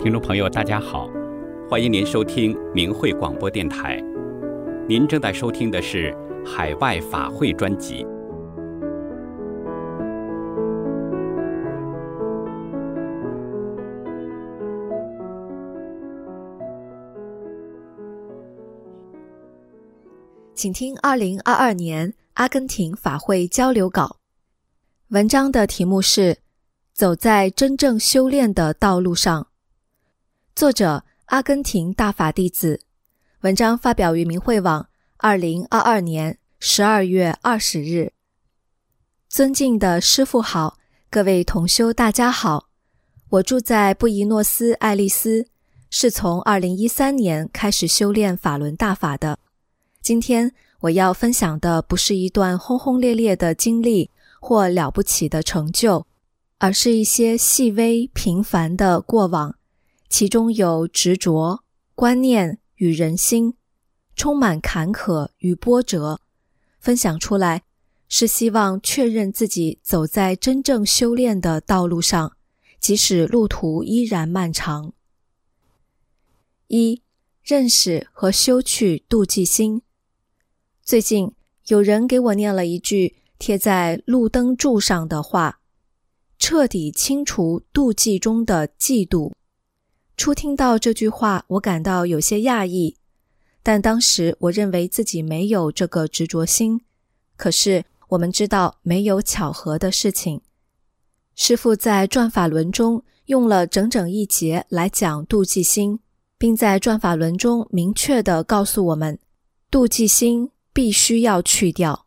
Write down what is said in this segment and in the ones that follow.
听众朋友大家好，欢迎您收听明慧广播电台。您正在收听的是海外法会专辑。 请听2022年阿根廷法会交流稿。文章的题目是走在真正修炼的道路上。作者阿根廷大法弟子。文章发表于明慧网2022年12月20日。尊敬的师父好，各位同修大家好。我住在布宜诺斯艾利斯，是从2013年开始修炼法轮大法的。今天我要分享的不是一段轰轰烈烈的经历或了不起的成就，而是一些细微平凡的过往，其中有执着、观念与人心，充满坎坷与波折。分享出来是希望确认自己走在真正修炼的道路上，即使路途依然漫长。1. 认识和修去妒忌心。最近有人给我念了一句贴在路灯柱上的话：彻底清除妒忌中的嫉妒。初听到这句话，我感到有些讶异，但当时我认为自己没有这个执着心。可是我们知道没有巧合的事情。师父在转法轮中用了整整一节来讲妒忌心，并在转法轮中明确地告诉我们，妒忌心必须要去掉。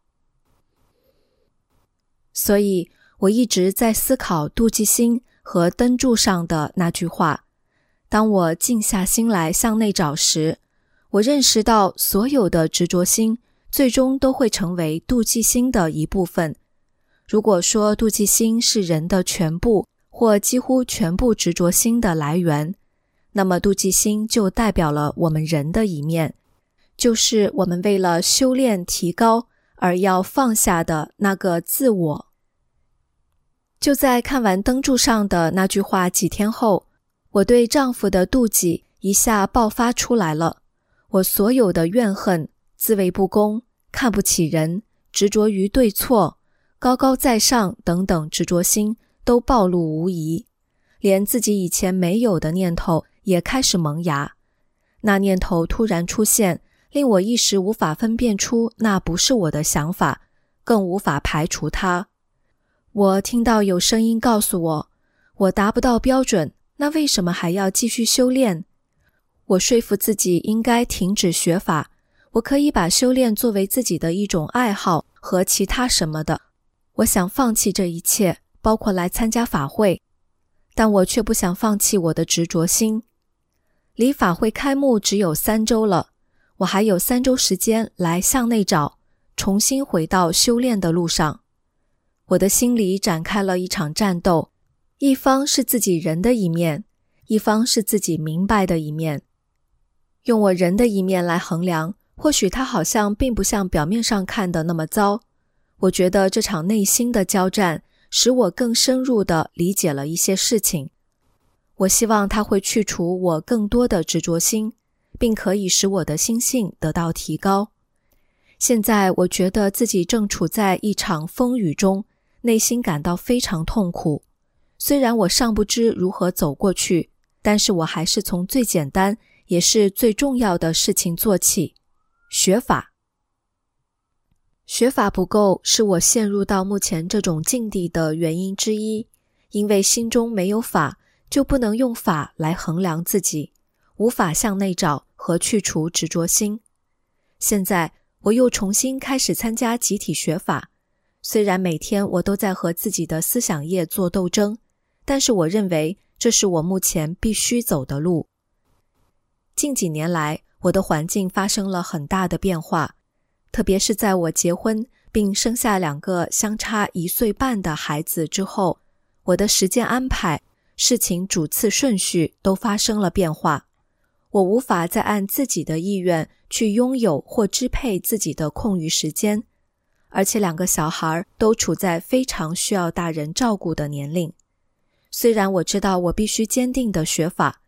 所以我一直在思考妒忌心和灯柱上的那句话。当我静下心来向内找时，我认识到所有的执着心最终都会成为妒忌心的一部分。如果说妒忌心是人的全部或几乎全部执着心的来源，那么妒忌心就代表了我们人的一面，就是我们为了修炼提高而要放下的那个自我。就在看完灯柱上的那句话几天后，我对丈夫的妒忌一下爆发出来了。我所有的怨恨、自卫不公、看不起人、执着于对错、高高在上等等执着心都暴露无遗，连自己以前没有的念头也开始萌芽。那念头突然出现，令我一时无法分辨出那不是我的想法，更无法排除它。我听到有声音告诉我，我达不到标准，那为什么还要继续修炼？我说服自己应该停止学法，我可以把修炼作为自己的一种爱好和其他什么的。我想放弃这一切，包括来参加法会，但我却不想放弃我的执着心。离法会开幕只有3周了，我还有3周时间来向内找，重新回到修炼的路上。我的心里展开了一场战斗，一方是自己人的一面，一方是自己明白的一面。用我人的一面来衡量，或许它好像并不像表面上看的那么糟。我觉得这场内心的交战使我更深入地理解了一些事情。我希望它会去除我更多的执着心，并可以使我的心性得到提高。现在我觉得自己正处在一场风雨中，内心感到非常痛苦。虽然我尚不知如何走过去，但是我还是从最简单也是最重要的事情做起，学法。学法不够是我陷入到目前这种境地的原因之一，因为心中没有法，就不能用法来衡量自己，无法向内找和去除执着心。现在我又重新开始参加集体学法，虽然每天我都在和自己的思想业做斗争，但是我认为这是我目前必须走的路。近几年来，我的环境发生了很大的变化，特别是在我结婚并生下2个相差1岁半的孩子之后，我的时间安排、事情主次顺序都发生了变化。我无法再按自己的意愿去拥有或支配自己的空余时间，而且2个小孩都处在非常需要大人照顾的年龄。虽然我知道我必须坚定地学法，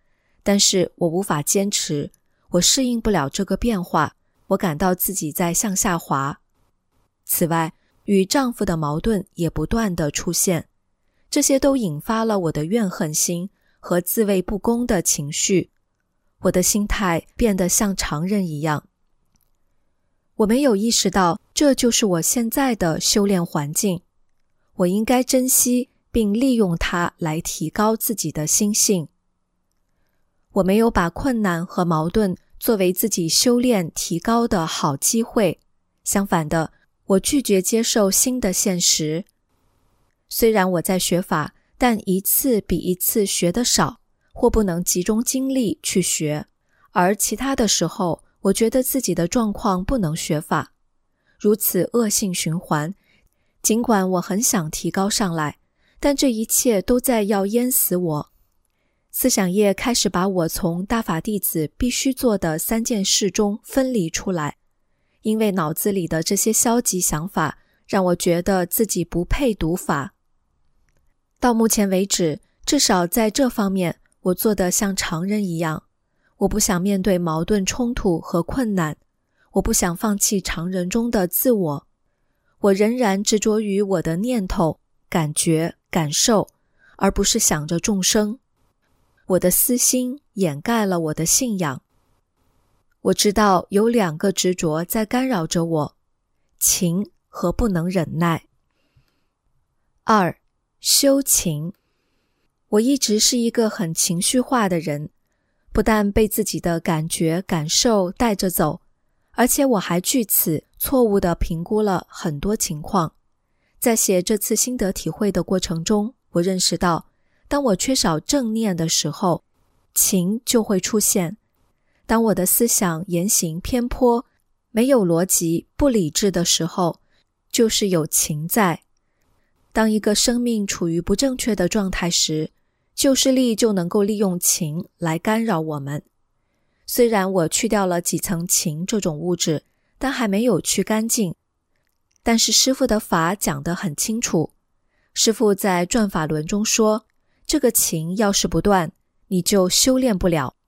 但是我无法坚持，我适应不了这个变化，我感到自己在向下滑。此外，与丈夫的矛盾也不断地出现，这些都引发了我的怨恨心和自卫不公的情绪。我的心态变得像常人一样。我没有意识到这就是我现在的修炼环境，我应该珍惜并利用它来提高自己的心性。我没有把困难和矛盾作为自己修炼提高的好机会，相反的，我拒绝接受新的现实。虽然我在学法，但一次比一次学得少，或不能集中精力去学，而其他的时候，我觉得自己的状况不能学法。如此恶性循环，尽管我很想提高上来，但这一切都在要淹死我。思想业开始把我从大法弟子必须做的3件事中分离出来，因为脑子里的这些消极想法让我觉得自己不配读法。到目前为止，至少在这方面，我做得像常人一样。我不想面对矛盾冲突和困难，我不想放弃常人中的自我，我仍然执着于我的念头、感觉、感受，而不是想着众生。我的私心掩盖了我的信仰。我知道有2个执着在干扰着我，情和不能忍耐。2. 修情。我一直是一个很情绪化的人，不但被自己的感觉感受带着走，而且我还据此错误地评估了很多情况。在写这次心得体会的过程中，我认识到，当我缺少正念的时候，情就会出现。当我的思想言行偏颇，没有逻辑、不理智的时候，就是有情在。当一个生命处于不正确的状态时，旧势力就能够利用情来干扰我们。虽然我去掉了几层情这种物质，但还没有去干净。但是师父的法讲得很清楚，师父在转法轮中说，这个情要是不断，你就修炼不了。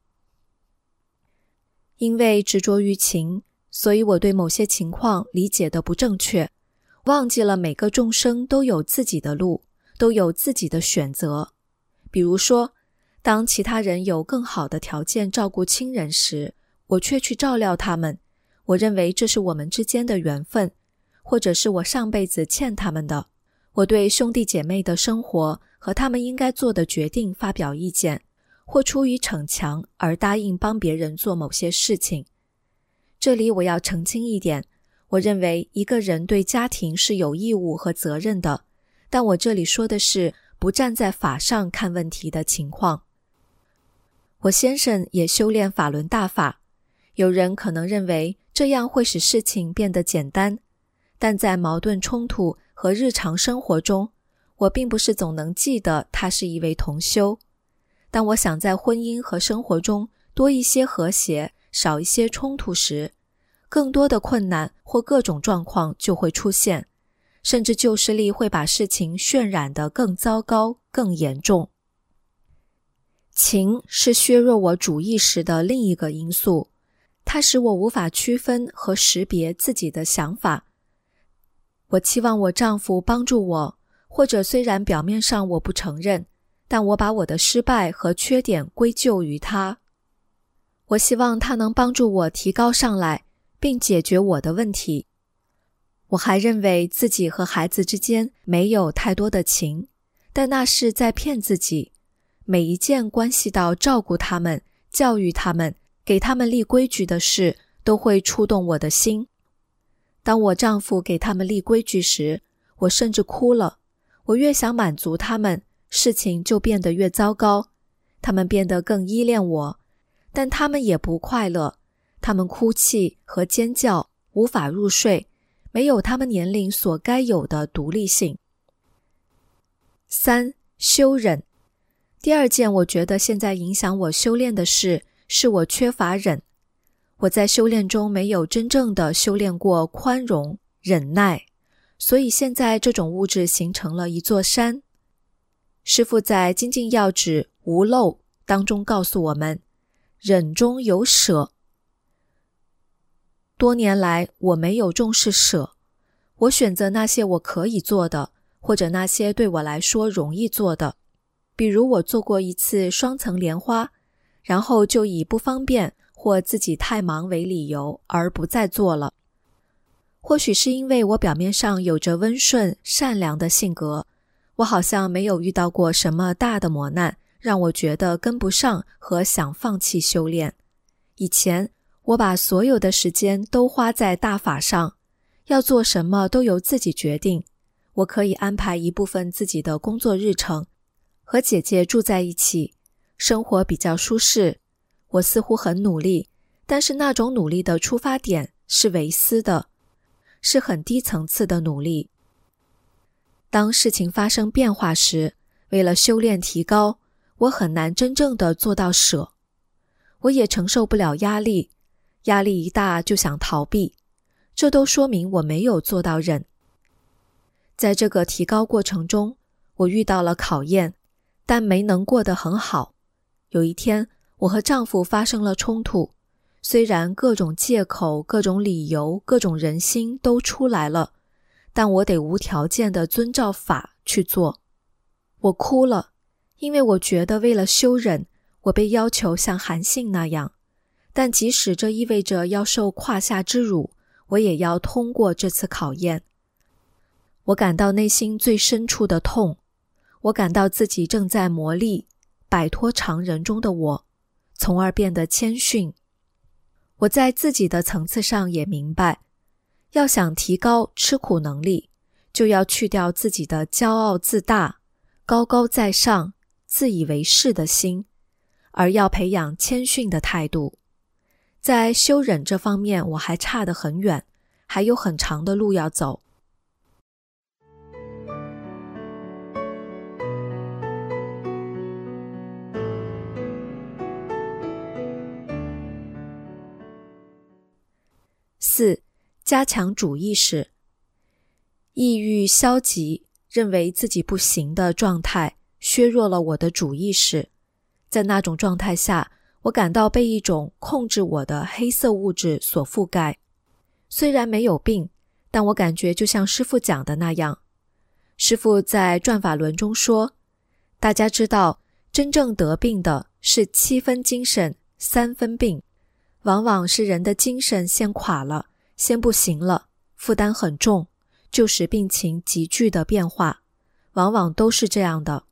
因为执着于情，所以我对某些情况理解得不正确，忘记了每个众生都有自己的路，都有自己的选择。比如说，当其他人有更好的条件照顾亲人时，我却去照料他们，我认为这是我们之间的缘分，或者是我上辈子欠他们的。我对兄弟姐妹的生活和他们应该做的决定发表意见，或出于逞强而答应帮别人做某些事情。这里我要澄清一点，我认为一个人对家庭是有义务和责任的，但我这里说的是不站在法上看问题的情况。我先生也修炼法轮大法，有人可能认为这样会使事情变得简单，但在矛盾冲突和日常生活中，我并不是总能记得他是一位同修。当我想在婚姻和生活中多一些和谐，少一些冲突时，更多的困难或各种状况就会出现，甚至旧势力会把事情渲染得更糟糕、更严重。情是削弱我主意识的另一个因素，它使我无法区分和识别自己的想法。我期望我丈夫帮助我，或者虽然表面上我不承认，但我把我的失败和缺点归咎于他。我希望他能帮助我提高上来，并解决我的问题。我还认为自己和孩子之间没有太多的情，但那是在骗自己。每一件关系到照顾他们、教育他们、给他们立规矩的事，都会触动我的心。当我丈夫给他们立规矩时，我甚至哭了。我越想满足他们，事情就变得越糟糕。他们变得更依恋我，但他们也不快乐。他们哭泣和尖叫，无法入睡，没有他们年龄所该有的独立性。3. 修忍。第2件我觉得现在影响我修炼的事，是我缺乏忍。我在修炼中没有真正的修炼过宽容、忍耐，所以现在这种物质形成了一座山。师父在精进要旨无漏当中告诉我们， 忍中有舍。多年来，我没有重视舍，我选择那些我可以做的，或者那些对我来说容易做的。比如我做过一次双层莲花，然后就以不方便或自己太忙为理由而不再做了。或许是因为我表面上有着温顺善良的性格，我好像没有遇到过什么大的磨难，让我觉得跟不上和想放弃修炼。以前我把所有的时间都花在大法上，要做什么都由自己决定。我可以安排一部分自己的工作日程，和姐姐住在一起，生活比较舒适。我似乎很努力，但是那种努力的出发点是唯私的，是很低层次的努力。当事情发生变化时，为了修炼提高，我很难真正的做到舍。我也承受不了压力，压力一大就想逃避，这都说明我没有做到忍。在这个提高过程中，我遇到了考验，但没能过得很好。有一天，我和丈夫发生了冲突，虽然各种借口、各种理由、各种人心都出来了，但我得无条件地遵照法去做。我哭了，因为我觉得为了修忍，我被要求像韩信那样，但即使这意味着要受胯下之辱，我也要通过这次考验。我感到内心最深处的痛，我感到自己正在磨砺，摆脱常人中的我，从而变得谦逊。我在自己的层次上也明白，要想提高吃苦能力，就要去掉自己的骄傲自大、高高在上、自以为是的心，而要培养谦逊的态度。在修忍这方面我还差得很远，还有很长的路要走。4. 加强主意识。抑郁消极，认为自己不行的状态削弱了我的主意识。在那种状态下，我感到被一种控制我的黑色物质所覆盖。虽然没有病，但我感觉就像师父讲的那样。师父在转法轮中说，大家知道真正得病的是7分精神3分病，往往是人的精神先垮了，先不行了，负担很重，就使病情急剧的变化，往往都是这样的。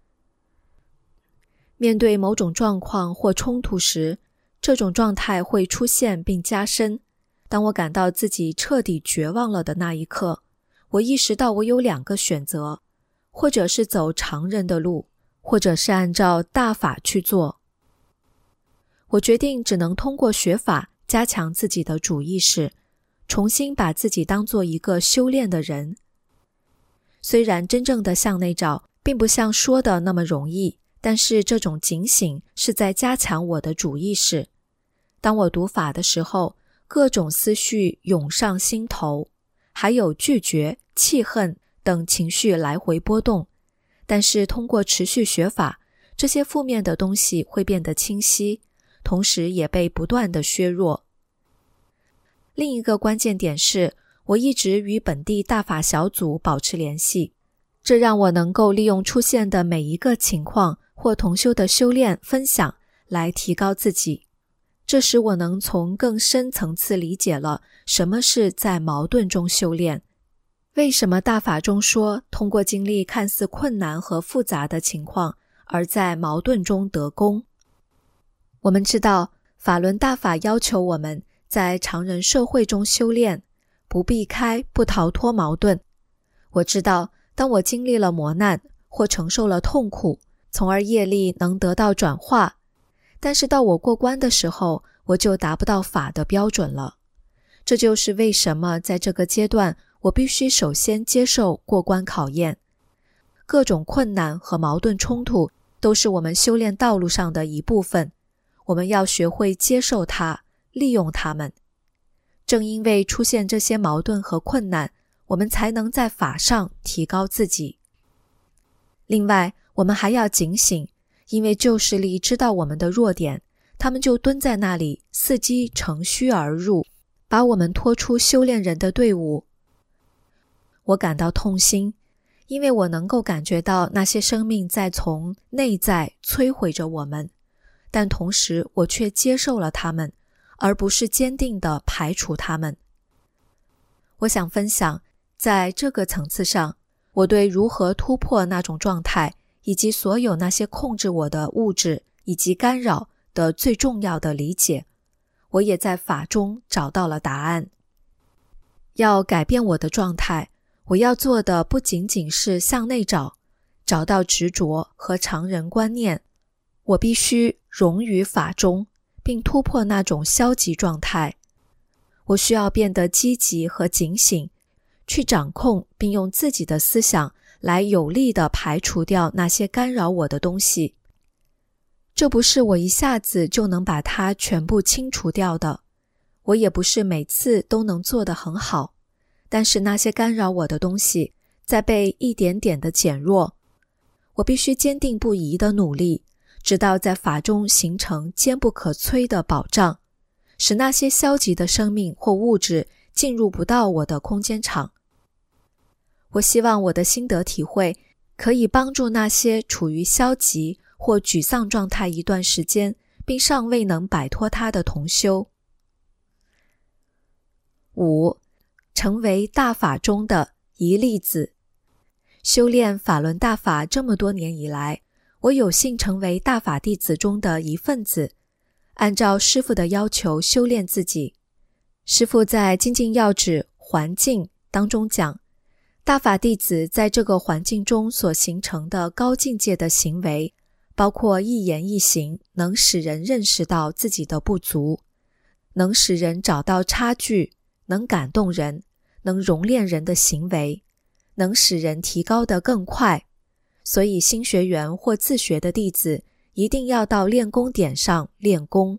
面对某种状况或冲突时，这种状态会出现并加深。当我感到自己彻底绝望了的那一刻，我意识到我有2个选择，或者是走常人的路，或者是按照大法去做。我决定只能通过学法加强自己的主意识，重新把自己当作一个修炼的人。虽然真正的向内找并不像说的那么容易，但是这种警醒是在加强我的主意识。当我读法的时候，各种思绪涌上心头，还有拒绝、气恨等情绪来回波动，但是通过持续学法，这些负面的东西会变得清晰，同时也被不断地削弱。另一个关键点是，我一直与本地大法小组保持联系，这让我能够利用出现的每一个情况或同修的修炼分享来提高自己。这使我能从更深层次理解了什么是在矛盾中修炼。为什么大法中说通过经历看似困难和复杂的情况而在矛盾中得功？我们知道法轮大法要求我们在常人社会中修炼，不避开，不逃脱矛盾。我知道当我经历了磨难或承受了痛苦，从而业力能得到转化，但是到我过关的时候，我就达不到法的标准了。这就是为什么在这个阶段，我必须首先接受过关考验。各种困难和矛盾冲突都是我们修炼道路上的一部分，我们要学会接受它，利用它们。正因为出现这些矛盾和困难，我们才能在法上提高自己。另外，我们还要警醒，因为旧势力知道我们的弱点， 他们就蹲在那里，伺机乘虚而入，把我们拖出修炼人的队伍。我感到痛心，因为我能够感觉到那些生命在从内在摧毁着我们，但同时我却接受了他们，而不是坚定地排除他们。我想分享，在这个层次上，我对如何突破那种状态，以及所有那些控制我的物质以及干扰的最重要的理解。我也在法中找到了答案。要改变我的状态，我要做的不仅仅是向内找到执着和常人观念，我必须融于法中，并突破那种消极状态。我需要变得积极和警醒，去掌控并用自己的思想来有力地排除掉那些干扰我的东西。这不是我一下子就能把它全部清除掉的，我也不是每次都能做得很好，但是那些干扰我的东西在被一点点地减弱。我必须坚定不移地努力，直到在法中形成坚不可摧的保障，使那些消极的生命或物质进入不到我的空间场。我希望我的心得体会可以帮助那些处于消极或沮丧状态一段时间，并尚未能摆脱它的同修。5. 成为大法中的一粒子。修炼法轮大法这么多年以来，我有幸成为大法弟子中的一份子，按照师父的要求修炼自己。师父在精进要旨环境当中讲，大法弟子在这个环境中所形成的高境界的行为，包括一言一行能使人认识到自己的不足，能使人找到差距，能感动人，能熔炼人的行为，能使人提高得更快。所以新学员或自学的弟子一定要到练功点上练功。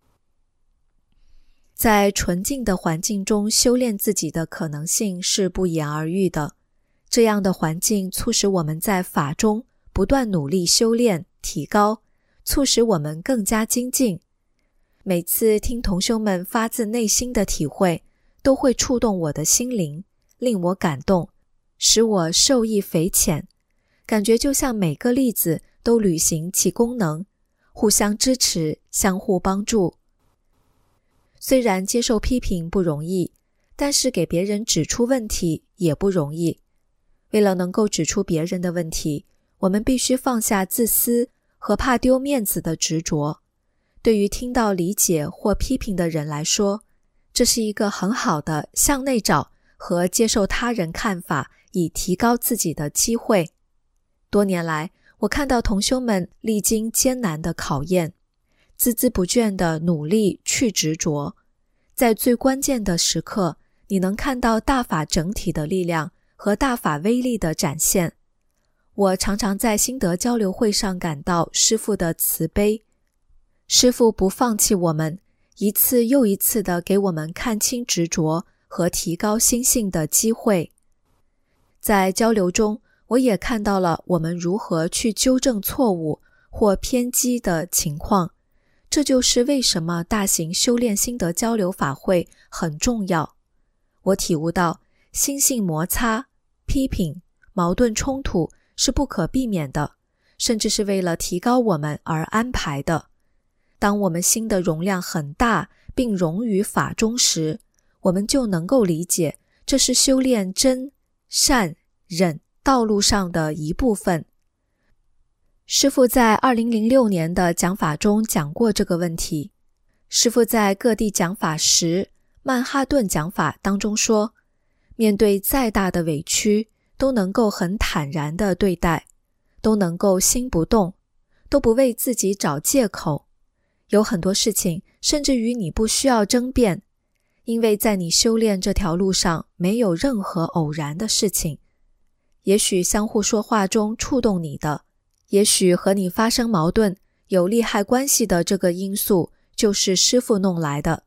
在纯净的环境中修炼自己的可能性是不言而喻的，这样的环境促使我们在法中不断努力修炼提高，促使我们更加精进。每次听同修们发自内心的体会，都会触动我的心灵，令我感动，使我受益匪浅，感觉就像每个粒子都履行其功能，互相支持，相互帮助。虽然接受批评不容易，但是给别人指出问题也不容易。为了能够指出别人的问题，我们必须放下自私和怕丢面子的执着。对于听到理解或批评的人来说，这是一个很好的向内找和接受他人看法以提高自己的机会。多年来，我看到同修们历经艰难的考验，孜孜不倦地努力去执着，在最关键的时刻，你能看到大法整体的力量和大法威力的展现。我常常在心得交流会上感到师父的慈悲，师父不放弃我们，一次又一次地给我们看清执着和提高心性的机会。在交流中，我也看到了我们如何去纠正错误或偏激的情况，这就是为什么大型修炼心得交流法会很重要。我体悟到，心性摩擦、批评、矛盾冲突是不可避免的，甚至是为了提高我们而安排的。当我们心的容量很大并融于法中时，我们就能够理解，这是修炼真、善、忍道路上的一部分。师父在2006年的讲法中讲过这个问题。师父在各地讲法时，曼哈顿讲法当中说，面对再大的委屈，都能够很坦然地对待，都能够心不动，都不为自己找借口。有很多事情，甚至于你不需要争辩，因为在你修炼这条路上，没有任何偶然的事情。也许相互说话中触动你的，也许和你发生矛盾有利害关系的这个因素，就是师父弄来的。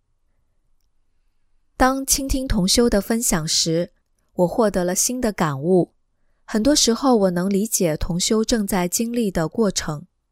当倾听同修的分享时，我获得了新的感悟。很多时候我能理解同修正在经历的过程。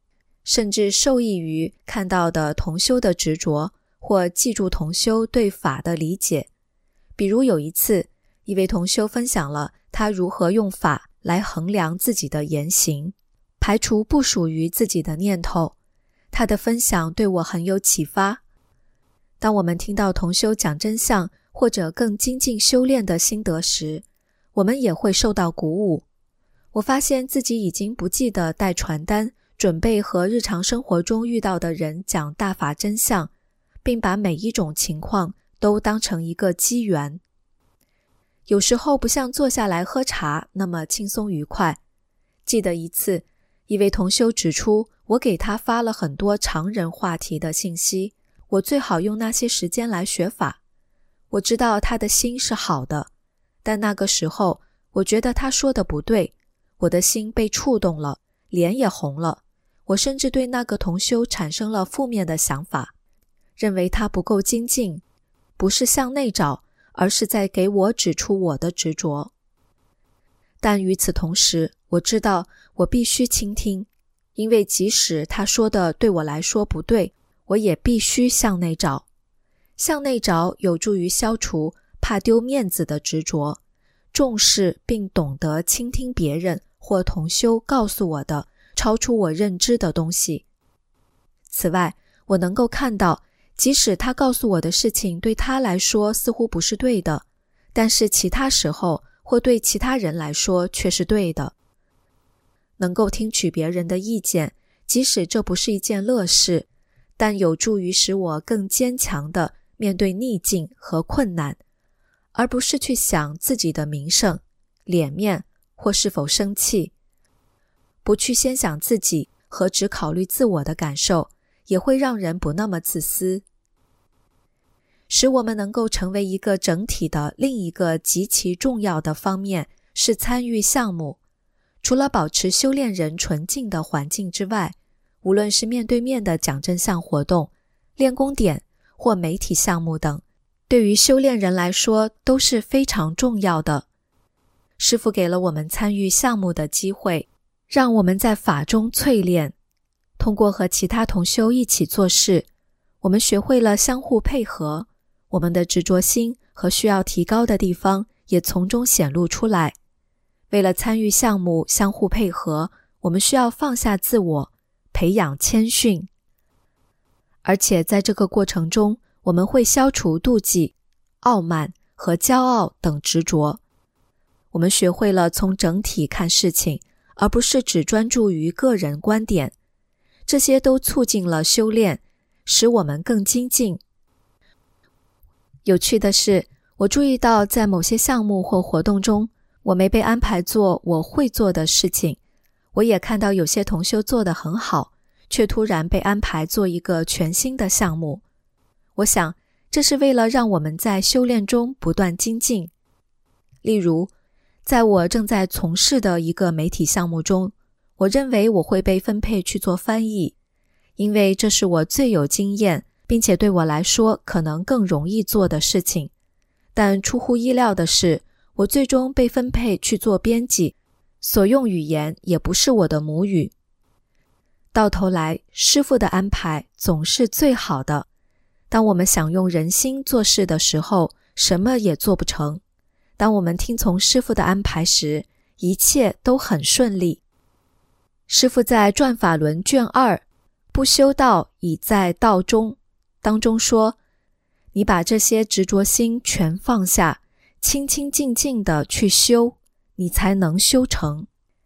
甚至受益于看到的同修的执着，或记住同修对法的理解。比如有一次，一位同修分享了他如何用法来衡量自己的言行，排除不属于自己的念头。他的分享对我很有启发。当我们听到同修讲真相或者更精进修炼的心得时，我们也会受到鼓舞。我发现自己已经不记得带传单，准备和日常生活中遇到的人讲大法真相，并把每一种情况都当成一个机缘。有时候不像坐下来喝茶那么轻松愉快。记得一次，一位同修指出，我给他发了很多常人话题的信息，我最好用那些时间来学法。我知道他的心是好的，但那个时候我觉得他说的不对，我的心被触动了，脸也红了。我甚至对那个同修产生了负面的想法，认为他不够精进，不是向内找，而是在给我指出我的执着。但与此同时，我知道我必须倾听，因为即使他说的对我来说不对，我也必须向内找。向内找有助于消除怕丢面子的执着，重视并懂得倾听别人或同修告诉我的超出我认知的东西。此外，我能够看到，即使他告诉我的事情对他来说似乎不是对的，但是其他时候或对其他人来说却是对的。能够听取别人的意见，即使这不是一件乐事，但有助于使我更坚强地面对逆境和困难，而不是去想自己的名声、脸面或是否生气。不去先想自己和只考虑自我的感受，也会让人不那么自私。使我们能够成为一个整体的另一个极其重要的方面是参与项目。除了保持修炼人纯净的环境之外，无论是面对面的讲真相活动、练功点或媒体项目等，对于修炼人来说都是非常重要的。师父给了我们参与项目的机会，让我们在法中淬炼。通过和其他同修一起做事，我们学会了相互配合，我们的执着心和需要提高的地方也从中显露出来。为了参与项目相互配合，我们需要放下自我，培养谦逊。而且在这个过程中，我们会消除妒忌、傲慢和骄傲等执着。我们学会了从整体看事情，而不是只专注于个人观点。这些都促进了修炼，使我们更精进。有趣的是，我注意到在某些项目或活动中，我没被安排做我会做的事情。我也看到有些同修做得很好，却突然被安排做一个全新的项目。我想，这是为了让我们在修炼中不断精进。例如，在我正在从事的一个媒体项目中，我认为我会被分配去做翻译，因为这是我最有经验，并且对我来说可能更容易做的事情。但出乎意料的是，我最终被分配去做编辑，所用语言也不是我的母语。到头来，师父的安排总是最好的。当我们想用人心做事的时候，什么也做不成。当我们听从师父的安排时，一切都很顺利。师父在《转法轮》卷2不修道已在道中当中说，你把这些执着心全放下，清清静静地去修，你才能修成。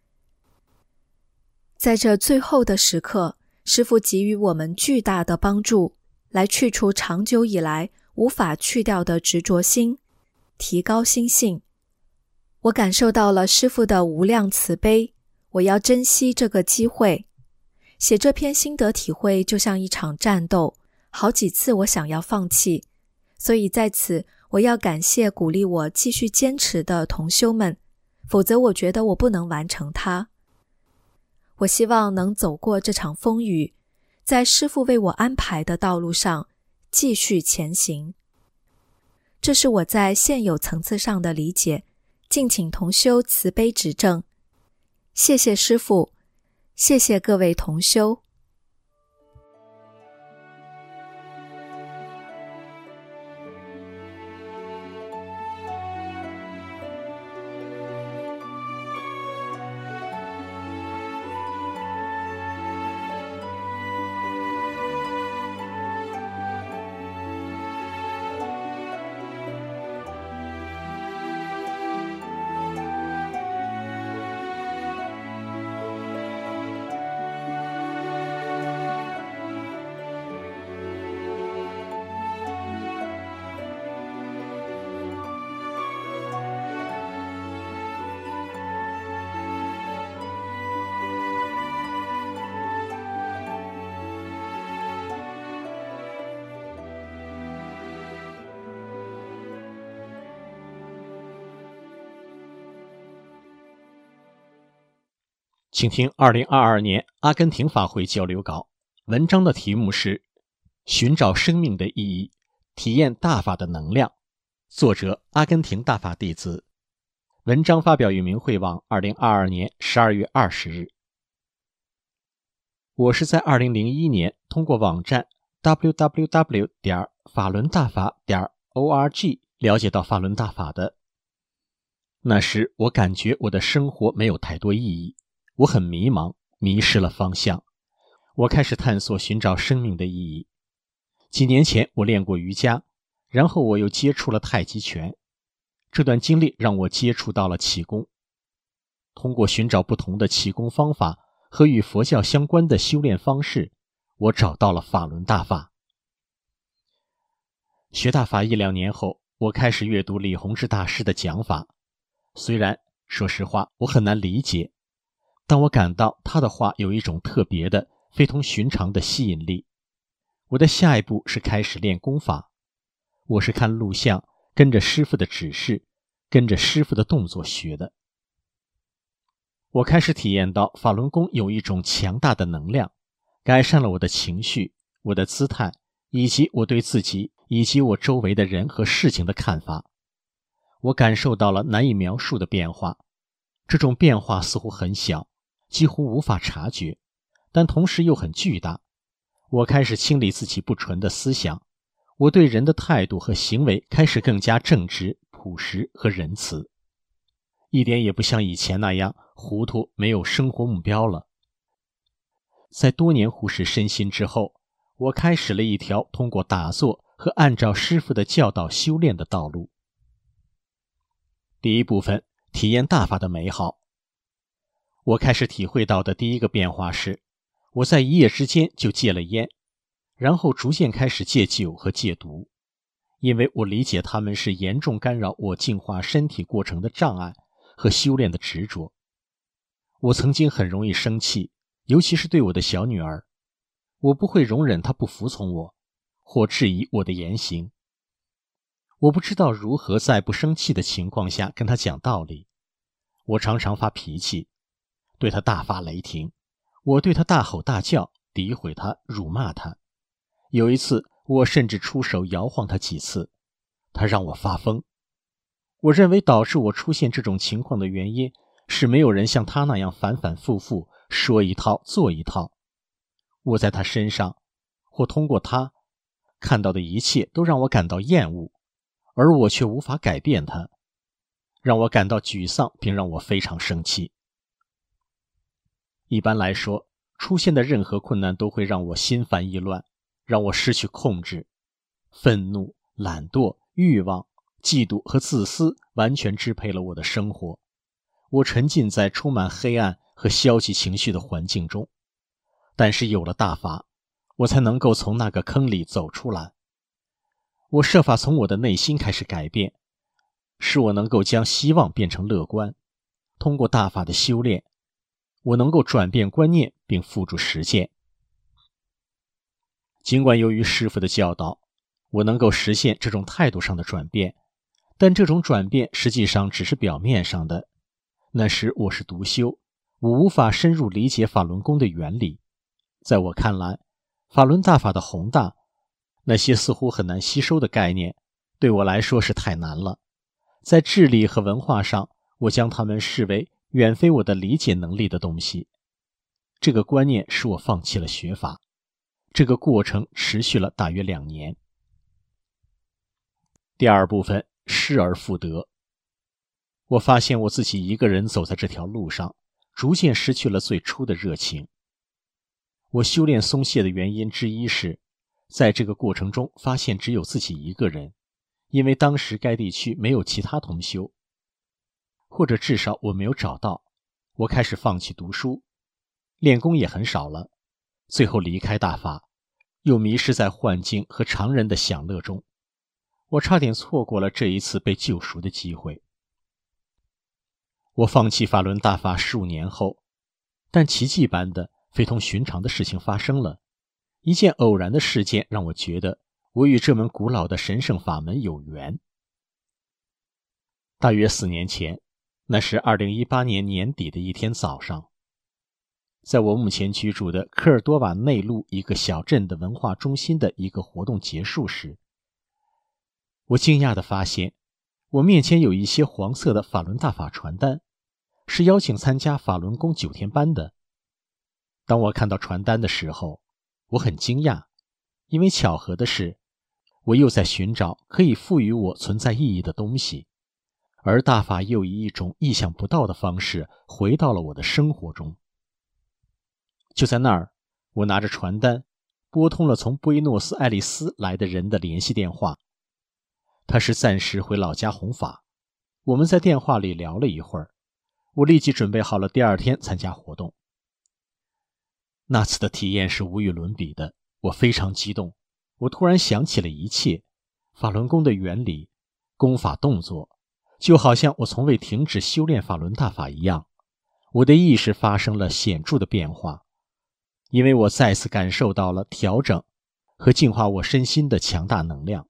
在这最后的时刻，师父给予我们巨大的帮助，来去除长久以来无法去掉的执着心，提高心性。我感受到了师父的无量慈悲，我要珍惜这个机会。写这篇心得体会就像一场战斗，好几次我想要放弃，所以在此我要感谢鼓励我继续坚持的同修们，否则我觉得我不能完成它。我希望能走过这场风雨，在师父为我安排的道路上继续前行。这是我在现有层次上的理解，敬请同修慈悲指正。谢谢师父，谢谢各位同修。 请听2022年阿根廷法会交流稿，文章的题目是寻找生命的意义，体验大法的能量，作者阿根廷大法弟子。文章发表于明慧网2022年12月20日。我是在2001年通过网站 www. 法轮大法 .org 了解到法轮大法的。那时我感觉我的生活没有太多意义，我很迷茫，迷失了方向。我开始探索寻找生命的意义。几年前我练过瑜伽，然后我又接触了太极拳。这段经历让我接触到了气功。通过寻找不同的气功方法和与佛教相关的修炼方式，我找到了法轮大法。学大法1-2年后，我开始阅读李洪志大师的讲法。虽然说实话我很难理解，但我感到他的话有一种特别的非同寻常的吸引力。我的下一步是开始练功法。我是看录像，跟着师父的指示，跟着师父的动作学的。我开始体验到法轮功有一种强大的能量，改善了我的情绪，我的姿态，以及我对自己以及我周围的人和事情的看法。我感受到了难以描述的变化，这种变化似乎很小，几乎无法察觉，但同时又很巨大。我开始清理自己不纯的思想，我对人的态度和行为开始更加正直、朴实和仁慈，一点也不像以前那样糊涂，没有生活目标了。在多年忽视身心之后，我开始了一条通过打坐和按照师父的教导修炼的道路。第一部分，体验大法的美好。我开始体会到的第一个变化是，我在一夜之间就戒了烟，然后逐渐开始戒酒和戒毒，因为我理解它们是严重干扰我净化身体过程的障碍和修炼的执着。我曾经很容易生气，尤其是对我的小女儿，我不会容忍她不服从我，或质疑我的言行。我不知道如何在不生气的情况下跟她讲道理。我常常发脾气，对她大发雷霆，我对她大吼大叫，诋毁她，辱骂她。有一次，我甚至出手摇晃她几次，她让我发疯。我认为导致我出现这种情况的原因是没有人像她那样反反复复说一套做一套。我在她身上或通过她看到的一切都让我感到厌恶，而我却无法改变她，让我感到沮丧，并让我非常生气。一般来说，出现的任何困难都会让我心烦意乱，让我失去控制。愤怒、懒惰、欲望、嫉妒和自私完全支配了我的生活。我沉浸在充满黑暗和消极情绪的环境中。但是有了大法，我才能够从那个坑里走出来。我设法从我的内心开始改变，使我能够将希望变成乐观。通过大法的修炼，我能够转变观念并付诸实践。尽管由于师父的教导，我能够实现这种态度上的转变，但这种转变实际上只是表面上的。那时我是独修，我无法深入理解法轮功的原理。在我看来，法轮大法的宏大，那些似乎很难吸收的概念，对我来说是太难了。在智力和文化上，我将它们视为远非我的理解能力的东西。这个观念使我放弃了学法。这个过程持续了大约2年。第二部分，失而复得。我发现我自己一个人走在这条路上，逐渐失去了最初的热情。我修炼松懈的原因之一是，在这个过程中发现只有自己一个人，因为当时该地区没有其他同修，或者至少我没有找到。我开始放弃读书，练功也很少了，最后离开大法，又迷失在幻境和常人的享乐中。我差点错过了这一次被救赎的机会。我放弃法轮大法15年后，但奇迹般的非同寻常的事情发生了。一件偶然的事件让我觉得我与这门古老的神圣法门有缘。大约4年前，那是2018年年底的一天早上， 在我目前居住的科尔多瓦内陆一个小镇的文化中心的一个活动结束时，我惊讶地发现，我面前有一些黄色的法轮大法传单，是邀请参加法轮功9天班的。当我看到传单的时候，我很惊讶，因为巧合的是，我又在寻找可以赋予我存在意义的东西，而大法又以一种意想不到的方式回到了我的生活中。就在那儿，我拿着传单，拨通了从布宜诺斯艾利斯来的人的联系电话。他是暂时回老家弘法。我们在电话里聊了一会儿，我立即准备好了第2天参加活动。那次的体验是无与伦比的，我非常激动。我突然想起了一切，法轮功的原理、功法动作，就好像我从未停止修炼法轮大法一样。我的意识发生了显著的变化，因为我再次感受到了调整和净化我身心的强大能量。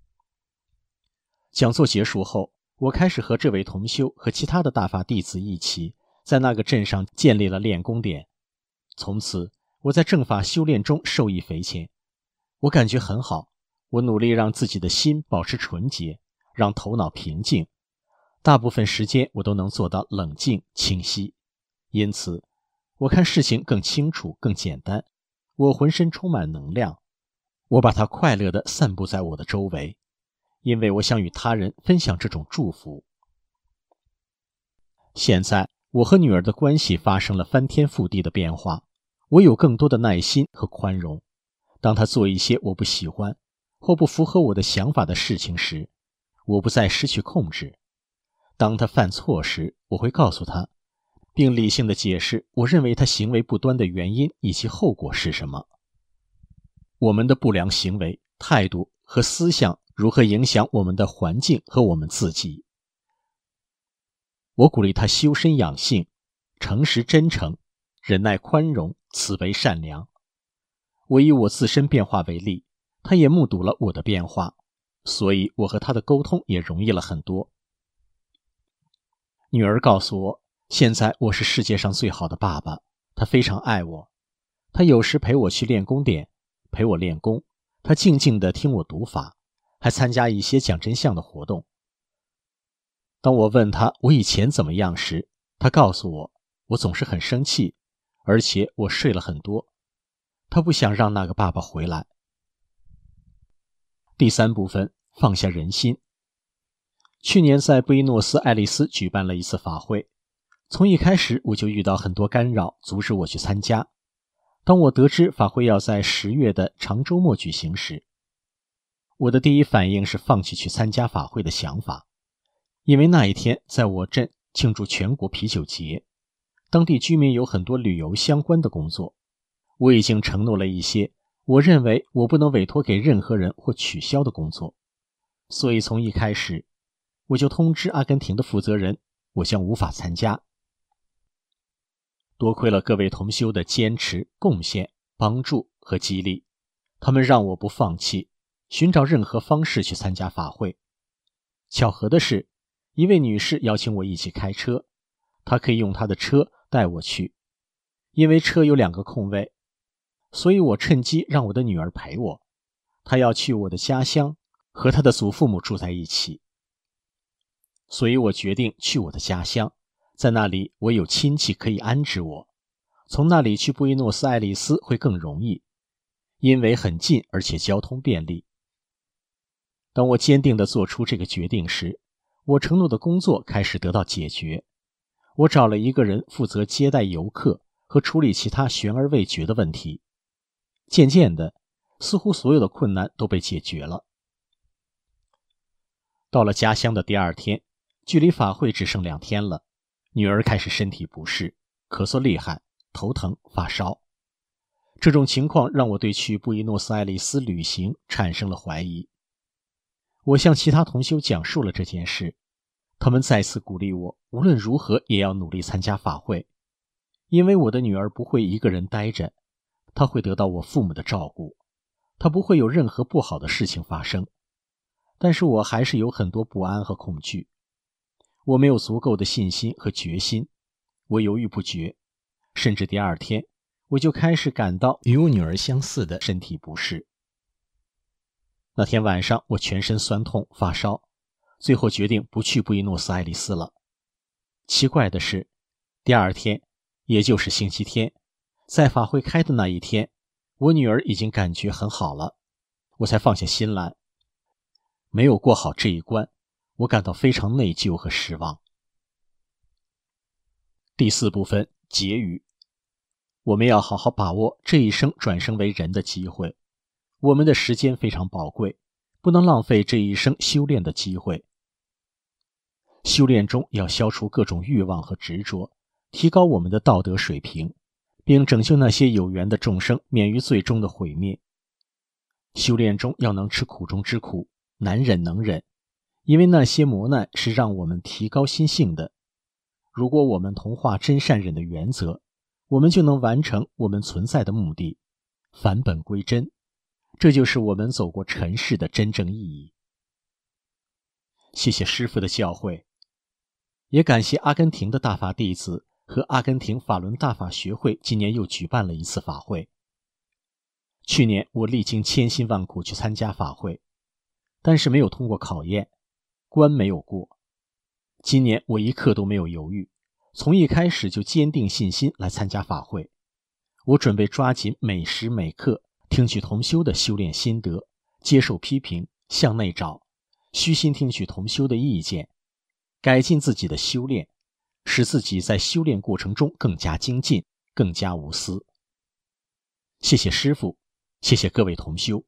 讲座结束后，我开始和这位同修和其他的大法弟子一起在那个镇上建立了练功点。从此，我在正法修炼中受益匪浅。我感觉很好，我努力让自己的心保持纯洁，让头脑平静。大部分时间我都能做到冷静清晰，因此我看事情更清楚更简单。我浑身充满能量，我把它快乐地散布在我的周围，因为我想与他人分享这种祝福。现在我和女儿的关系发生了翻天覆地的变化，我有更多的耐心和宽容。当她做一些我不喜欢或不符合我的想法的事情时，我不再失去控制。当她犯错时，我会告诉她，并理性地解释我认为她行为不端的原因以及后果是什么。我们的不良行为、态度和思想如何影响我们的环境和我们自己。我鼓励他修身养性，诚实真诚，忍耐宽容，慈悲善良。我以我自身变化为例，他也目睹了我的变化，所以我和他的沟通也容易了很多。女儿告诉我，现在我是世界上最好的爸爸，他非常爱我。他有时陪我去练功点，陪我练功，他静静地听我读法，还参加一些讲真相的活动。当我问他我以前怎么样时，他告诉我，我总是很生气，而且我睡了很多。他不想让那个爸爸回来。第3部分，放下人心。去年在布宜诺斯艾利斯举办了一次法会，从一开始我就遇到很多干扰，阻止我去参加。当我得知法会要在10月的长周末举行时，我的第一反应是放弃去参加法会的想法。因为那一天在我镇庆祝全国啤酒节，当地居民有很多旅游相关的工作，我已经承诺了一些我认为我不能委托给任何人或取消的工作，所以从一开始我就通知阿根廷的负责人，我将无法参加。多亏了各位同修的坚持、贡献、帮助和激励，他们让我不放弃，寻找任何方式去参加法会。巧合的是，一位女士邀请我一起开车，她可以用她的车带我去。因为车有2个空位，所以我趁机让我的女儿陪我。她要去我的家乡，和她的祖父母住在一起。所以我决定去我的家乡，在那里我有亲戚可以安置我。从那里去布宜诺斯艾利斯会更容易，因为很近而且交通便利。当我坚定地做出这个决定时，我承诺的工作开始得到解决。我找了一个人负责接待游客和处理其他悬而未决的问题。渐渐的，似乎所有的困难都被解决了。到了家乡的第2天，距离法会只剩2天了，女儿开始身体不适，咳嗽厉害，头疼发烧。这种情况让我对去布宜诺斯艾利斯旅行产生了怀疑。我向其他同修讲述了这件事，他们再次鼓励我无论如何也要努力参加法会，因为我的女儿不会一个人待着，她会得到我父母的照顾，她不会有任何不好的事情发生。但是我还是有很多不安和恐惧，我没有足够的信心和决心，我犹豫不决， 甚至第二天，我就开始感到与我女儿相似的身体不适。那天晚上，我全身酸痛发烧，最后决定不去布宜诺斯艾利斯了。奇怪的是，第二天，也就是星期天，在法会开的那一天，我女儿已经感觉很好了，我才放下心来。没有过好这一关，我感到非常内疚和失望。第4部分，结语。我们要好好把握这一生转生为人的机会，我们的时间非常宝贵，不能浪费这一生修炼的机会。修炼中要消除各种欲望和执着，提高我们的道德水平，并拯救那些有缘的众生免于最终的毁灭。修炼中要能吃苦中之苦，难忍能忍，因为那些磨难是让我们提高心性的。如果我们同化真善忍的原则，我们就能完成我们存在的目的，返本归真，这就是我们走过尘世的真正意义。谢谢师父的教诲，也感谢阿根廷的大法弟子和阿根廷法轮大法学会今年又举办了一次法会。去年我历经千辛万苦去参加法会，但是没有通过考验，关没有过。今年我一刻都没有犹豫，从一开始就坚定信心来参加法会。我准备抓紧每时每刻听取同修的修炼心得，接受批评，向内找，虚心听取同修的意见，改进自己的修炼，使自己在修炼过程中更加精进，更加无私。谢谢师父，谢谢各位同修。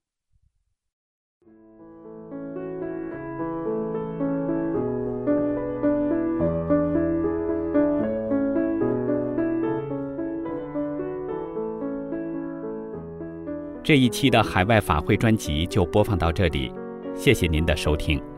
这一期的海外法会专辑就播放到这里，谢谢您的收听。